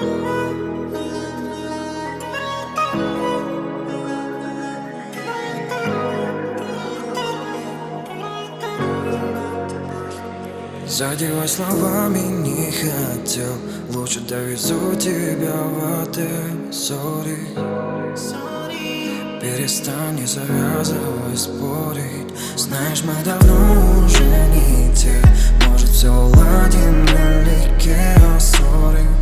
Задевай словами не хотел, лучше довезу тебя в отель. Sorry, перестань, не завязывай спорить. Знаешь, мы давно уже не те. Может, все уладим налегке, sorry.